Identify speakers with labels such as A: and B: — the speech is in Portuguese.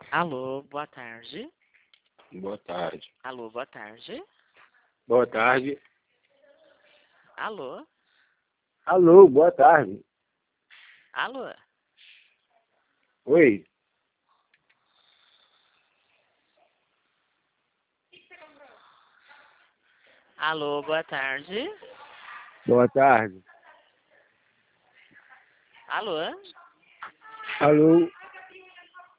A: Alô, boa tarde.
B: Boa tarde.
A: Alô, boa tarde.
B: Boa tarde.
A: Alô,
B: Alô, boa tarde.
A: alô.
B: Oi.
A: Alô, boa tarde.
B: Boa tarde.
A: Alô,
B: Alô.